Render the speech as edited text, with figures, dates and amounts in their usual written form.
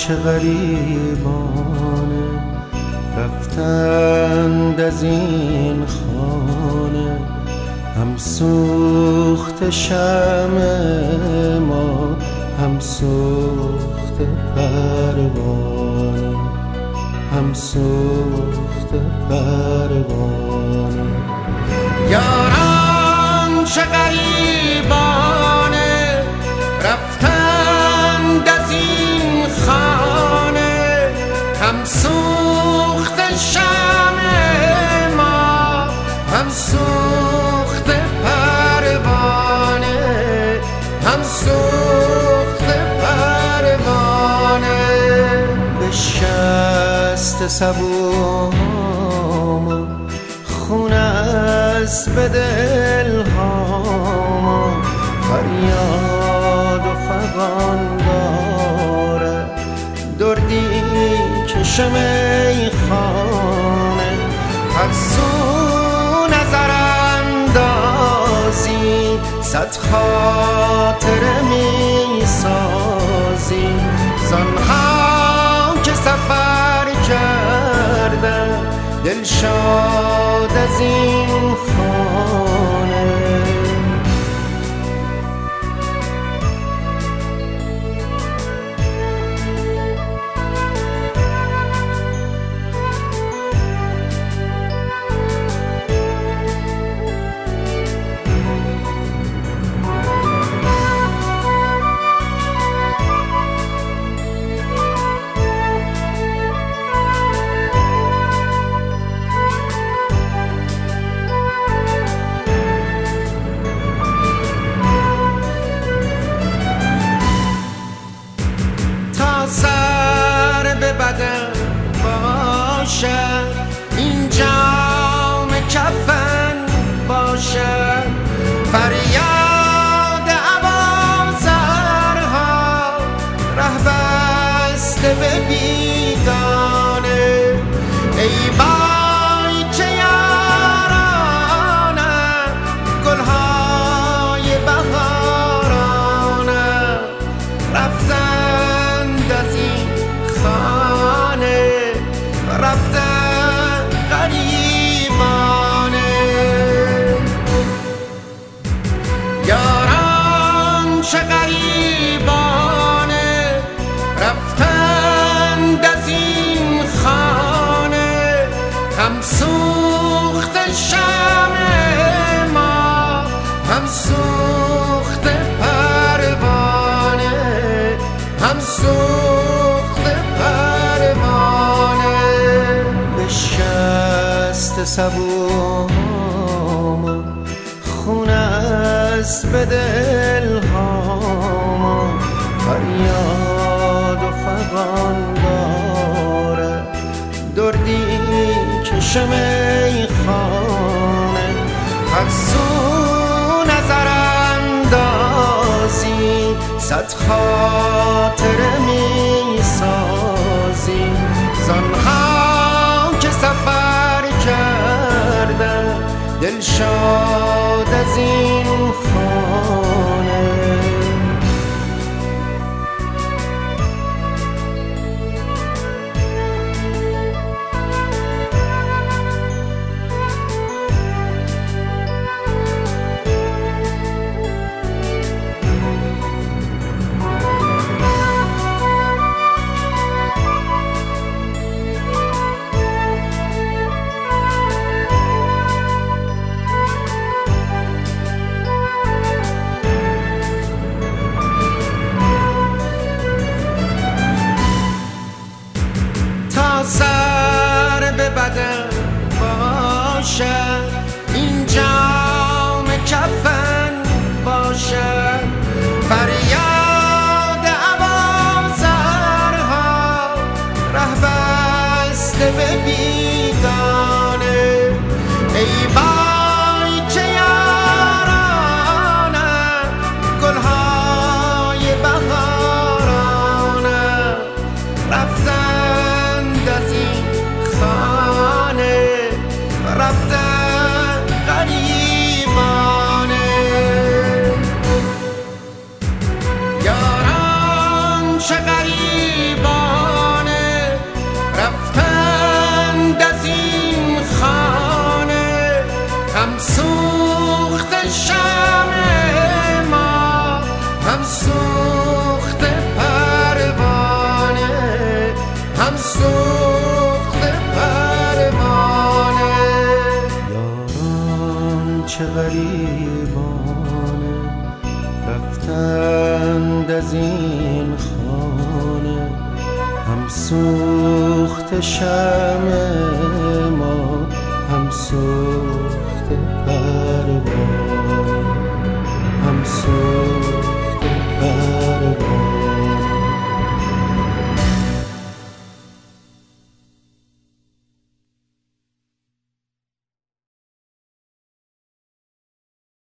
چه غریبانه رفتند از این خانه، هم سوخت شمع ما هم سوخت پروانه، هم سوخت پروانه. یاران چه غریبانه رفتند از این خانه، هم سوخت شمع ما هم سوخت پروانه، هم سوخت پروانه. بشست سبوهامو خون است به دلهامو، فریاد و فغان داره دردی کش میخانه. هر سو نظر اندازی صد خاطره می سازی، زنها که سفر کردن دل شاد از این خانه. سر به بدن باشد این جام کفن باشد، فریاد عوازرها ره بسته به بیگانه. ای بای که یارانم گلهای بهارانم، رفتن از این خانه رفتن غریبانه. یاران چه غریبانه رفتند از این خانه، هم سوخت شمع ما هم سوخت پروانه، هم سوخت پروانه. بشست سبوهامو خون است به دلهامو، فریاد و فغان داره دردی کش میخانه. هر سو نظر اندازی صد خاطره می سازی، زنها که سفر کردن دل شاد از این خانه. هم سوخت پروانه، هم سوخت پروانه. یاران چه غریبانه رفتند از این خانه، هم سوخت شمع ما، هم سوخت پروانه.